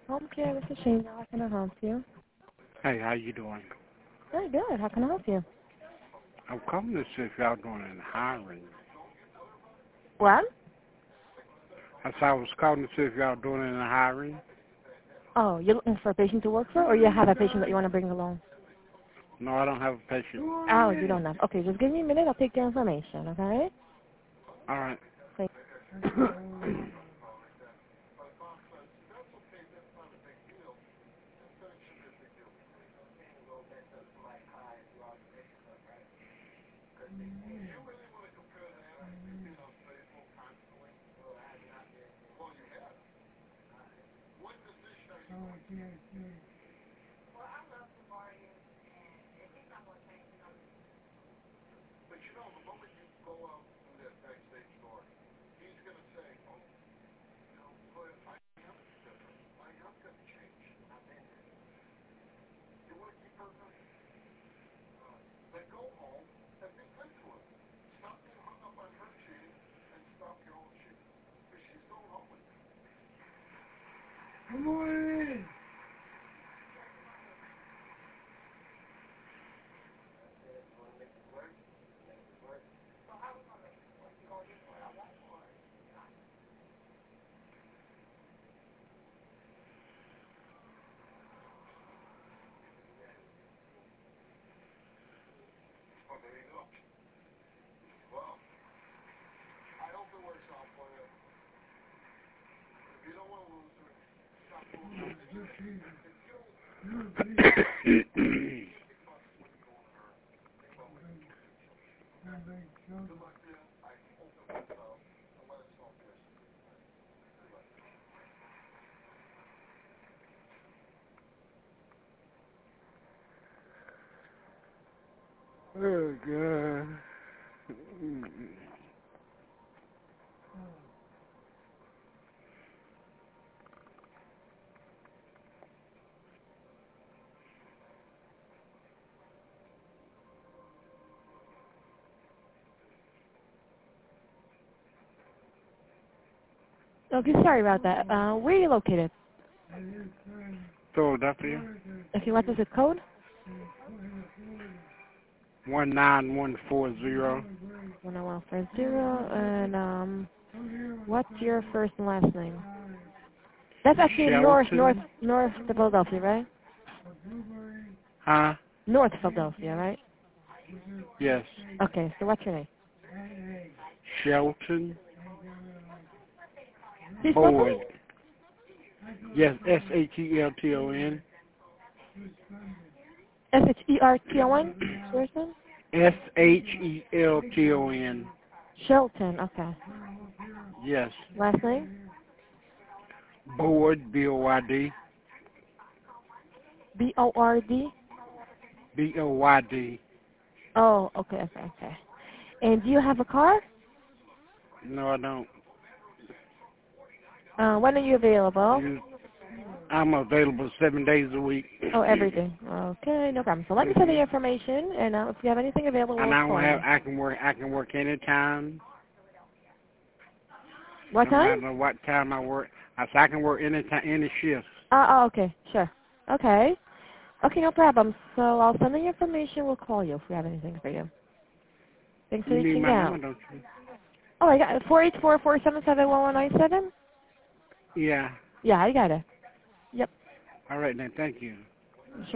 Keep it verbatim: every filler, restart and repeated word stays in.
Home care, this is Shane. How can I help you? Hey, how you doing? Very good. How can I help you? I'm calling to see if y'all doing any hiring. What? I said I was calling to see if y'all doing any hiring. Oh, you're looking for a patient to work for, or you have a patient that you want to bring along? No, I don't have a patient. Oh, you don't have. Okay, just give me a minute. I'll take your information, okay? All right. Thank Oh, God. Okay, sorry about that. Uh, where are you located? Philadelphia. If you want the zip code? One nine one four zero. one oh one four zero, and um, what's your first and last name? That's actually north, north, Shelton. north of Philadelphia, right? Huh? North Philadelphia, right? Yes. Okay, so what's your name? Shelton. Can you spell for Boyd. me? Yes, S H E L T O N. S H E R T O N? Shelton? S H E L T O N. Shelton, okay. Yes. Last name? Boyd, B O Y D. B O R D? B O Y D. Oh, okay, okay, okay. And do you have a car? No, I don't. Uh, when are you available? You, I'm available seven days a week. Oh, every day. Okay, no problem. So let me send you the information, and uh, if you have anything available, And we'll I don't call have. you. I can work. I can work anytime. What No time? matter what time I work. I say I can work any time, any shift. Uh, oh, okay, sure. Okay. Okay, no problem. So I'll send the information. We'll call you if we have anything for you. Thanks for You need reaching my number, out. don't you? Oh, I got it. four eight four, four seven seven, one one nine seven? Yeah. Yeah, I got it. Yep. All right then. Thank you.